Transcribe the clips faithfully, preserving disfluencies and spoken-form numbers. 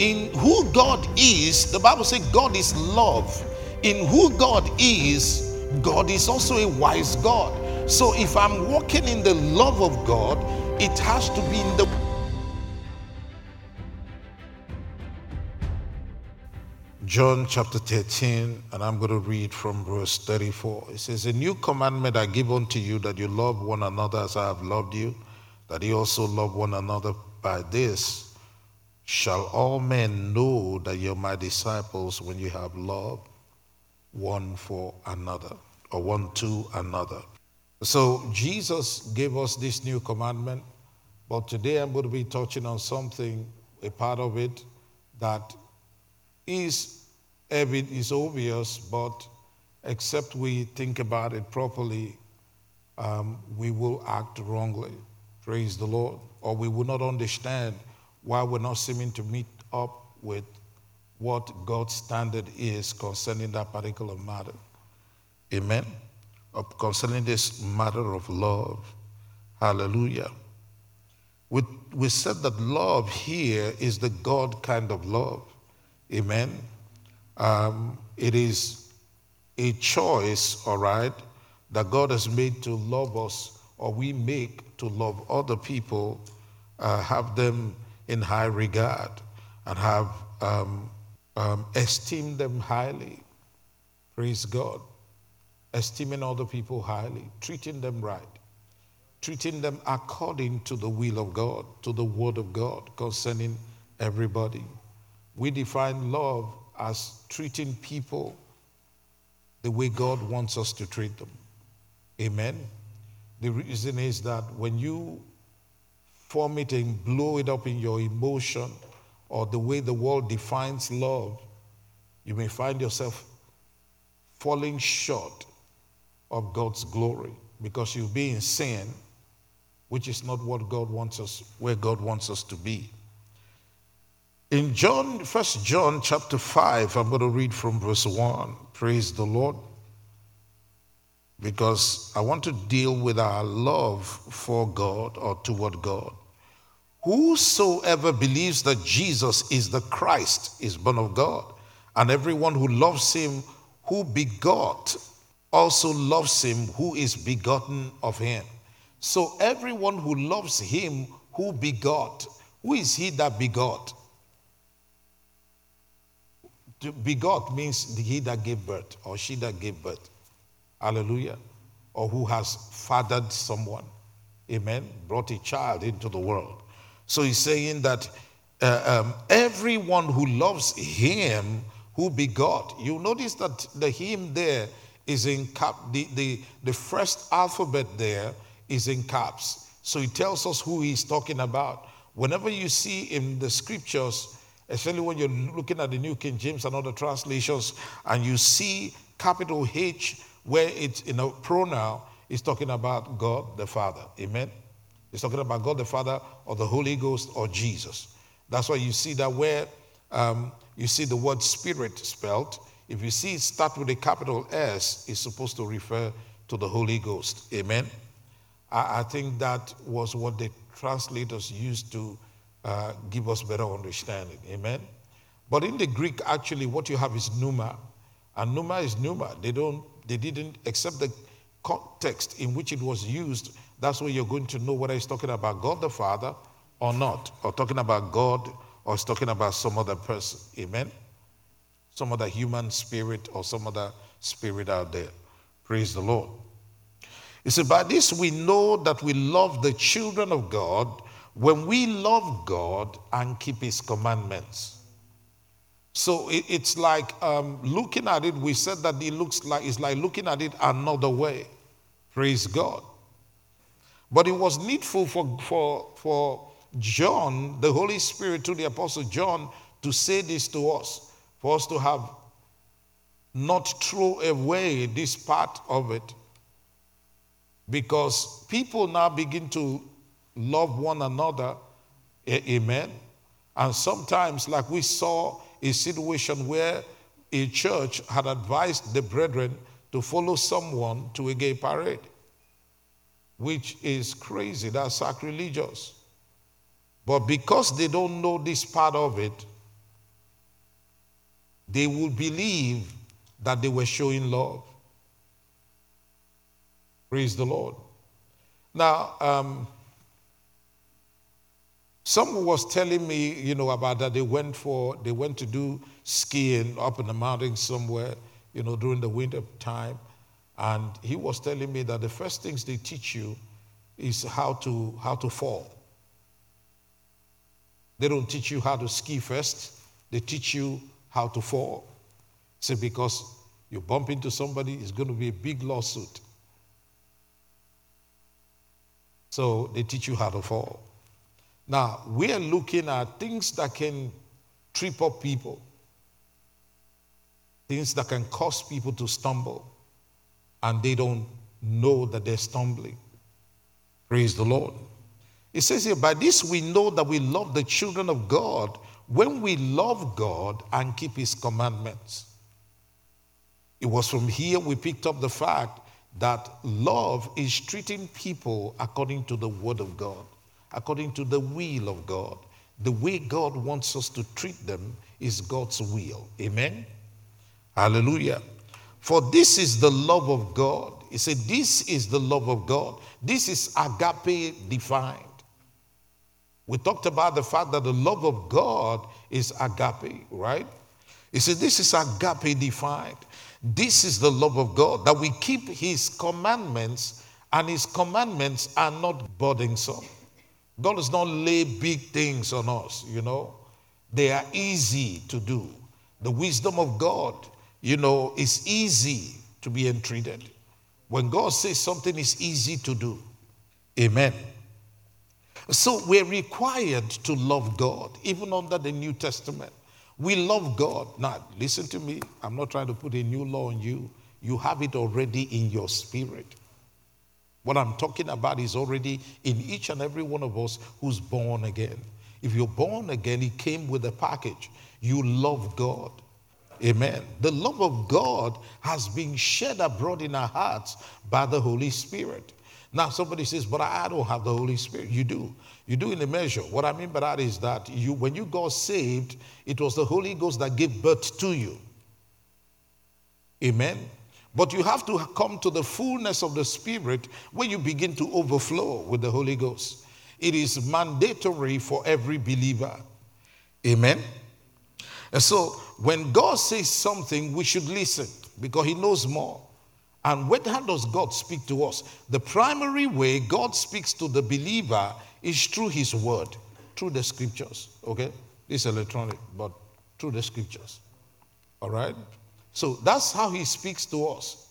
In who God is, the Bible says God is love. In who God is, God is also a wise God. So if I'm walking in the love of God, it has to be in the John chapter thirteen, and I'm going to read from verse thirty-four. It says, "A new commandment I give unto you, that you love one another as I have loved you, that ye also love one another. By this shall all men know that you're my disciples, when you have love one for another," or one to another. So Jesus gave us this new commandment, but today I'm going to be touching on something, a part of it that is evident, is obvious, but except we think about it properly, um, we will act wrongly. Praise the Lord. Or we will not understand why we're not seeming to meet up with what God's standard is concerning that particular matter. Amen. Or concerning this matter of love. Hallelujah. We, we said that love here is the God kind of love. Amen. Um, it is a choice, all right, that God has made to love us, or we make to love other people, uh, have them in high regard, and have um, um, esteem them highly. Praise God. Esteeming other people highly, treating them right, treating them according to the will of God, to the word of God concerning everybody. We define love as treating people the way God wants us to treat them. Amen. The reason is that when you form it and blow it up in your emotion, or the way the world defines love, you may find yourself falling short of God's glory, because you'll be in sin, which is not what God wants us, where God wants us to be. In John, First John chapter five, I'm going to read from verse one. Praise the Lord. Because I want to deal with our love for God, or toward God. "Whosoever believes that Jesus is the Christ is born of God, and everyone who loves him who begot also loves him who is begotten of him." So everyone who loves him who begot, who is he that begot? To begot means he that gave birth, or she that gave birth. Hallelujah. Or who has fathered someone. Amen. Brought a child into the world. So he's saying that uh, um, everyone who loves him who begot. You notice that the him there is in cap. The, the, the first alphabet there is in caps. So it tells us who he's talking about. Whenever you see in the scriptures, especially when you're looking at the New King James and other translations, and you see capital H where it's in a pronoun, it's talking about God the Father. Amen. It's talking about God the Father, or the Holy Ghost, or Jesus. That's why you see that where um, you see the word Spirit spelled, if you see it start with a capital S, it's supposed to refer to the Holy Ghost. Amen. I, I think that was what the translators used to Uh, give us better understanding. Amen. But in the Greek, actually, what you have is pneuma, and pneuma is pneuma. They don't, they didn't accept the context in which it was used. That's where you're going to know whether it's talking about God the Father or not, or talking about God, or it's talking about some other person. Amen. Some other human spirit, or some other spirit out there. Praise the Lord. He said, "By this we know that we love the children of God, when we love God and keep his commandments." So it, it's like um, looking at it, we said that it looks like, it's like looking at it another way. Praise God. But it was needful for, for, for John, the Holy Spirit, to the Apostle John, to say this to us, for us to have not throw away this part of it, because people now begin to love one another. Amen. And sometimes, like we saw a situation where a church had advised the brethren to follow someone to a gay parade, which is crazy. That's sacrilegious. But because they don't know this part of it, they will believe that they were showing love. Praise the Lord. Now, um, someone was telling me, you know, about that they went for, they went to do skiing up in the mountains somewhere, you know, during the winter time. And he was telling me that the first things they teach you is how to, how to fall. They don't teach you how to ski first. They teach you how to fall. See, because you bump into somebody, it's going to be a big lawsuit. So they teach you how to fall. Now, we are looking at things that can trip up people, things that can cause people to stumble, and they don't know that they're stumbling. Praise the Lord. It says here, by this we know that we love the children of God when we love God and keep his commandments. It was from here we picked up the fact that love is treating people according to the word of God, according to the will of God. The way God wants us to treat them is God's will. Amen? Hallelujah. For this is the love of God. He said, this is the love of God. This is agape defined. We talked about the fact that the love of God is agape, right? He said, this is agape defined. This is the love of God, that we keep his commandments, and his commandments are not burdensome. God does not lay big things on us, you know. They are easy to do. The wisdom of God, you know, is easy to be entreated. When God says something is easy to do. Amen. So we're required to love God, even under the New Testament. We love God. Now, listen to me. I'm not trying to put a new law on you. You have it already in your spirit. What I'm talking about is already in each and every one of us who's born again. If you're born again, it came with a package. You love God. Amen. The love of God has been shed abroad in our hearts by the Holy Spirit. Now, somebody says, but I don't have the Holy Spirit. You do. You do in a measure. What I mean by that is that you, when you got saved, it was the Holy Ghost that gave birth to you. Amen. But you have to come to the fullness of the Spirit when you begin to overflow with the Holy Ghost. It is mandatory for every believer. Amen. And so when God says something, we should listen because he knows more. And when, how does God speak to us? The primary way God speaks to the believer is through his word, through the scriptures. Okay? It's electronic, but through the scriptures. All right? So that's how he speaks to us.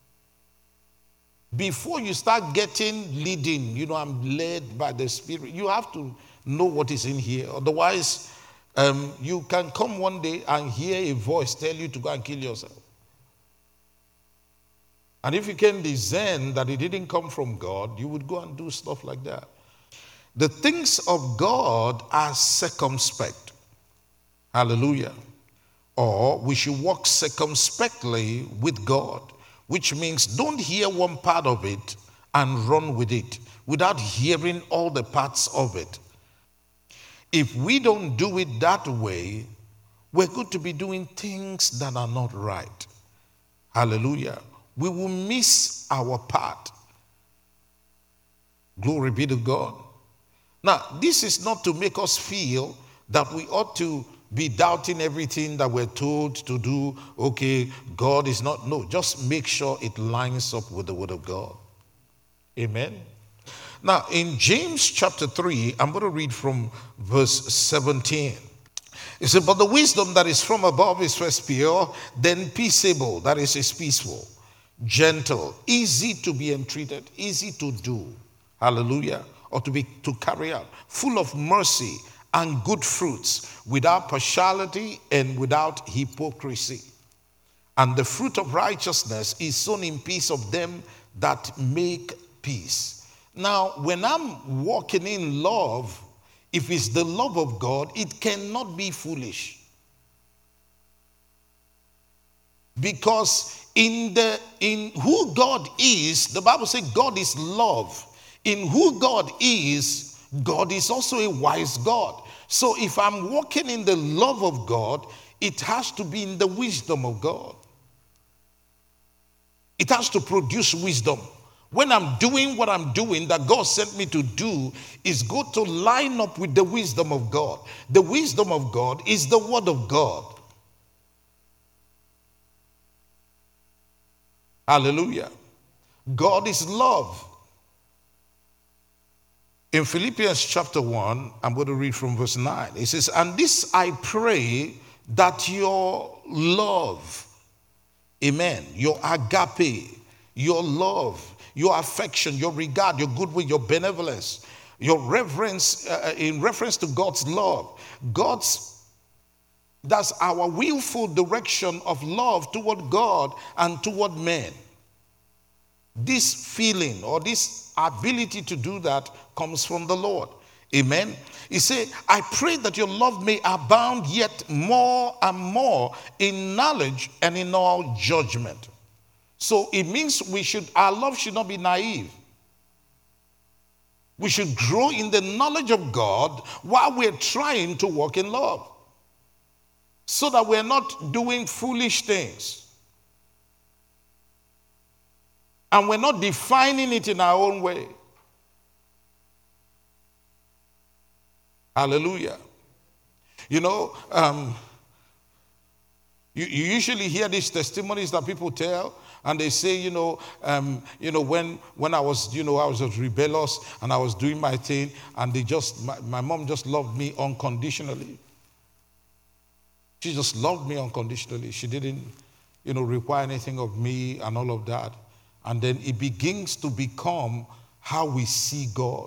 Before you start getting leading, you know, I'm led by the Spirit, you have to know what is in here. Otherwise, um, you can come one day and hear a voice tell you to go and kill yourself. And if you can discern that it didn't come from God, you would go and do stuff like that. The things of God are circumspect. Hallelujah. Or we should walk circumspectly with God, which means don't hear one part of it and run with it without hearing all the parts of it. If we don't do it that way, we're going to be doing things that are not right. Hallelujah. We will miss our part. Glory be to God. Now, this is not to make us feel that we ought to be doubting everything that we're told to do. Okay, God is not. No, just make sure it lines up with the word of God. Amen. Now, in James chapter three, I'm going to read from verse seventeen. It said, but the wisdom that is from above is first pure, then peaceable, that is, is peaceful, gentle, easy to be entreated, easy to do. Hallelujah. Or to be to carry out, full of mercy and good fruits, without partiality and without hypocrisy. And the fruit of righteousness is sown in peace of them that make peace. Now, when I'm walking in love, if it's the love of God, it cannot be foolish. Because in the in who God is, the Bible says God is love. In who God is, God is also a wise God. So if I'm walking in the love of God, it has to be in the wisdom of God. It has to produce wisdom. When I'm doing what I'm doing that God sent me to do, is go to line up with the wisdom of God. The wisdom of God is the word of God. Hallelujah. God is love. In Philippians chapter one, I'm going to read from verse nine. It says, and this I pray, that your love, amen, your agape, your love, your affection, your regard, your goodwill, your benevolence, your reverence, uh, in reference to God's love, God's, that's our willful direction of love toward God and toward men. This feeling or this ability to do that comes from the Lord. Amen. He said, I pray that your love may abound yet more and more in knowledge and in all judgment. So it means we should, our love should not be naive. We should grow in the knowledge of God while we're trying to walk in love, so that we're not doing foolish things. And we're not defining it in our own way. Hallelujah. You know, um, you, you usually hear these testimonies that people tell, and they say, you know, um, you know, when when I was, you know, I was rebellious and I was doing my thing, and they just, my, my mom just loved me unconditionally. She just loved me unconditionally. She didn't, you know, require anything of me and all of that. And then it begins to become how we see God.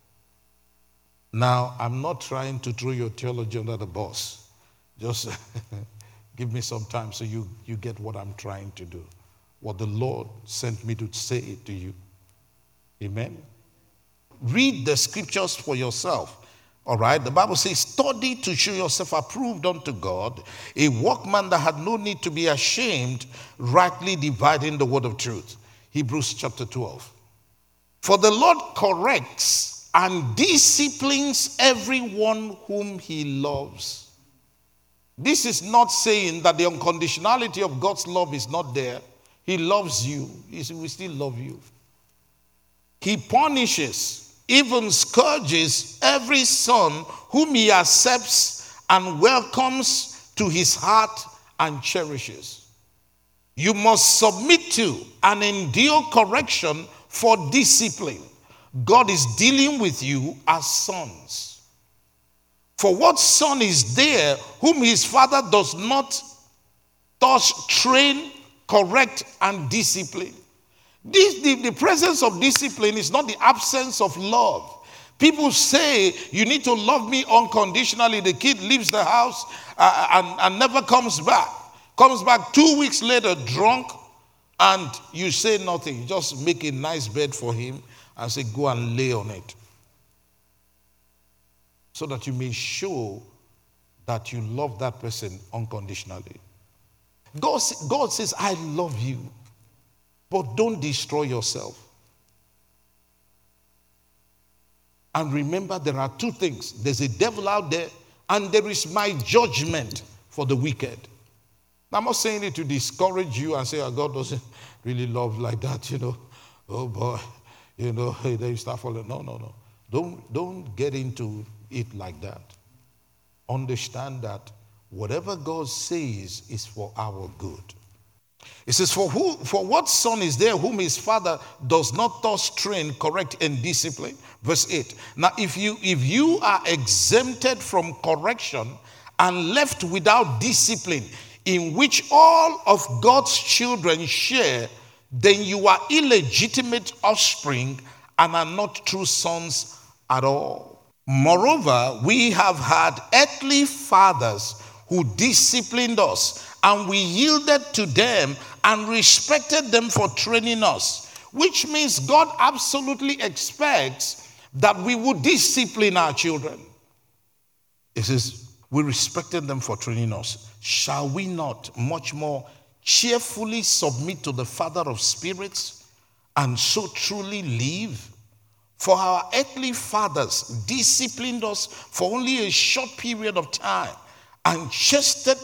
Now, I'm not trying to throw your theology under the bus. Just give me some time so you, you get what I'm trying to do, what the Lord sent me to say to you. Amen. Read the scriptures for yourself. All right, the Bible says, study to show yourself approved unto God, a workman that had no need to be ashamed, rightly dividing the word of truth. Hebrews chapter twelve. For the Lord corrects and disciplines everyone whom he loves. This is not saying that the unconditionality of God's love is not there. He loves you. He will still love you. He punishes, even scourges every son whom he accepts and welcomes to his heart and cherishes. You must submit to and endure correction for discipline. God is dealing with you as sons. For what son is there whom his father does not thus train, correct, and discipline? This, the, the presence of discipline is not the absence of love. People say, you need to love me unconditionally. The kid leaves the house uh, and, and never comes back. Comes back two weeks later drunk, and you say nothing. You just make a nice bed for him and say, go and lay on it. So that you may show that you love that person unconditionally. God, God says, I love you, but don't destroy yourself. And remember, there are two things. There's a devil out there, and there is my judgment for the wicked. I'm not saying it to discourage you and say, oh, God doesn't really love like that, you know. Oh boy, you know, hey, then you start falling. No, no, no. Don't, don't get into it like that. Understand that whatever God says is for our good. It says, for who, for what son is there whom his father does not thus train, correct, and discipline? Verse eight. Now, if you if you are exempted from correction and left without discipline, in which all of God's children share, then you are illegitimate offspring and are not true sons at all. Moreover, we have had earthly fathers who disciplined us, and we yielded to them and respected them for training us, which means God absolutely expects that we would discipline our children. It says, we respected them for training us. Shall we not much more cheerfully submit to the Father of spirits and so truly live? For our earthly fathers disciplined us for only a short period of time and chastened,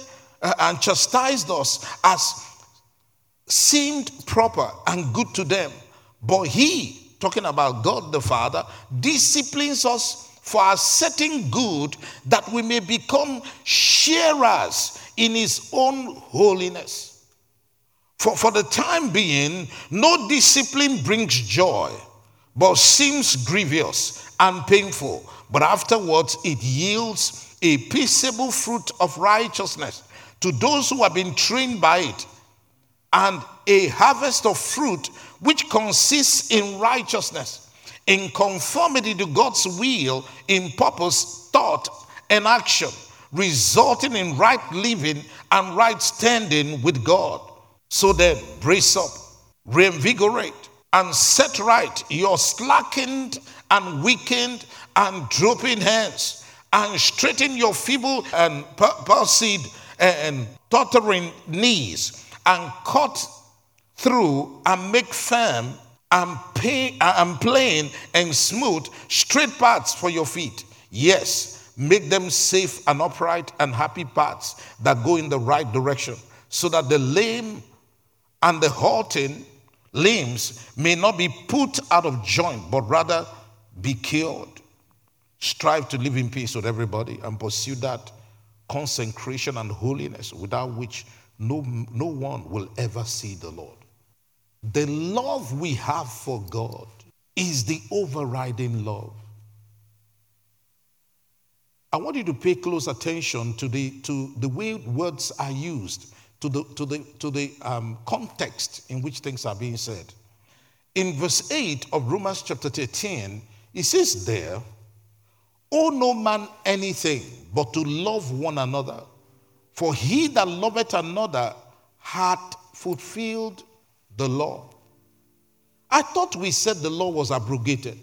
uh, and chastised us as seemed proper and good to them. But he, talking about God the Father, disciplines us for our certain good, that we may become sharers in his own holiness. For, for the time being, no discipline brings joy, but seems grievous and painful. But afterwards, it yields a peaceable fruit of righteousness to those who have been trained by it, and a harvest of fruit which consists in righteousness, in conformity to God's will, in purpose, thought, and action, resulting in right living and right standing with God. So then, brace up, reinvigorate, and set right your slackened and weakened and drooping hands, and straighten your feeble and palsied and tottering knees, and cut through and make firm and, pay, and plain and smooth straight paths for your feet. Yes, make them safe and upright and happy paths that go in the right direction, so that the lame and the halting limbs may not be put out of joint, but rather be cured. Strive to live in peace with everybody and pursue that consecration and holiness without which no, no one will ever see the Lord. The love we have for God is the overriding love. I want you to pay close attention to the to the way words are used, to the to the to the um, context in which things are being said. In verse eight of Romans chapter thirteen, it says there, "Owe no man anything but to love one another, for he that loveth another hath fulfilled the law." I thought we said the law was abrogated.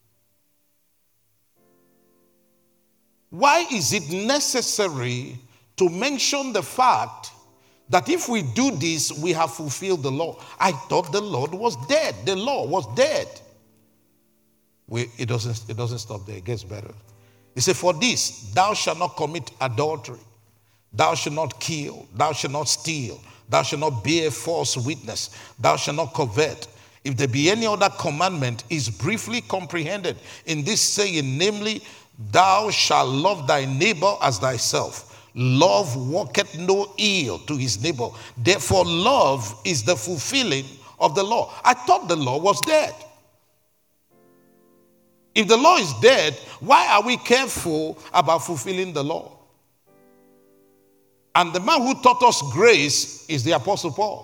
Why is it necessary to mention the fact that if we do this, we have fulfilled the law? I thought the Lord was dead. The law was dead. We, it doesn't, it doesn't stop there. It gets better. He said, "For this, thou shalt not commit adultery. Thou shalt not kill. Thou shalt not steal. Thou shalt not bear false witness. Thou shalt not covet. If there be any other commandment, is briefly comprehended in this saying, namely, thou shalt love thy neighbor as thyself. Love worketh no ill to his neighbor. Therefore, love is the fulfilling of the law." I thought the law was dead. If the law is dead, why are we careful about fulfilling the law? And the man who taught us grace is the Apostle Paul.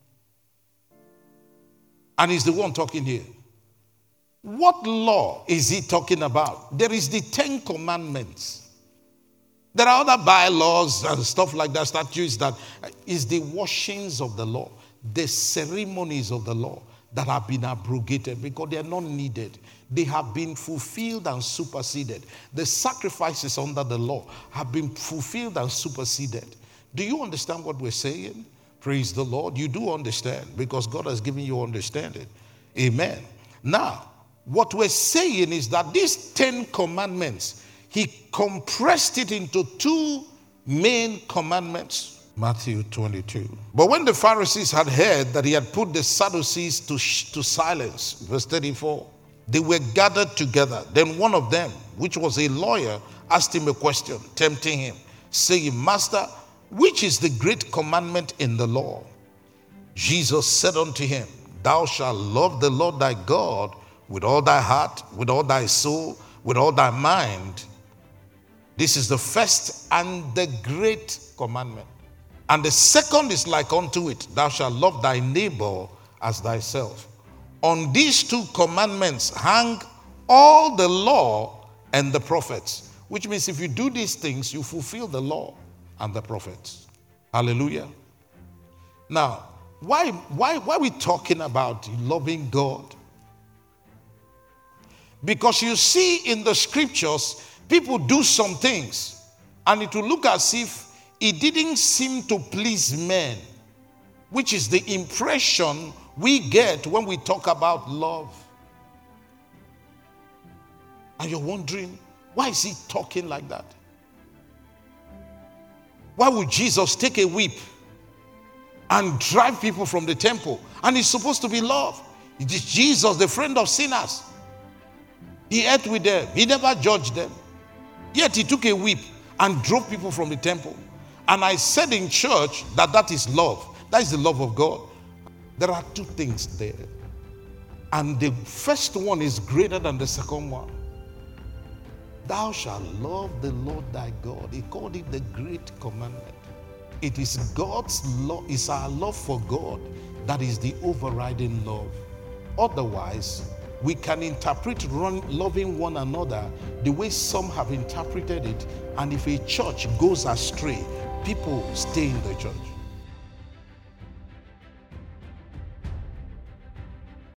And he's the one talking here. What law is he talking about? There is the Ten Commandments. There are other bylaws and stuff like that, statutes that is the washings of the law, the ceremonies of the law that have been abrogated because they are not needed. They have been fulfilled and superseded. The sacrifices under the law have been fulfilled and superseded. Do you understand what we're saying? Praise the Lord. You do understand because God has given you understanding. Amen. Now, what we're saying is that these Ten Commandments, he compressed it into two main commandments. Matthew twenty-two. But when the Pharisees had heard that he had put the Sadducees to, sh- to silence, verse thirty-four, they were gathered together. Then one of them, which was a lawyer, asked him a question, tempting him, saying, "Master, which is the great commandment in the law?" Jesus said unto him, "Thou shalt love the Lord thy God with all thy heart, with all thy soul, with all thy mind. This is the first and the great commandment. And the second is like unto it, thou shalt love thy neighbor as thyself. On these two commandments hang all the law and the prophets." Which means if you do these things, you fulfill the law and the prophets. Hallelujah. Now, why, why, why are we talking about loving God? Because you see in the scriptures, people do some things, and it will look as if it didn't seem to please men, which is the impression we get when we talk about love. And you're wondering, why is he talking like that? Why would Jesus take a whip and drive people from the temple? And it's supposed to be love. It is Jesus, the friend of sinners. He ate with them. He never judged them. Yet he took a whip and drove people from the temple. And I said in church that that is love. That is the love of God. There are two things there. And the first one is greater than the second one. Thou shalt love the Lord thy God. He called it the great commandment. It is God's love, it's our love for God that is the overriding love. Otherwise, we can interpret run, loving one another the way some have interpreted it. And if a church goes astray, people stay in the church.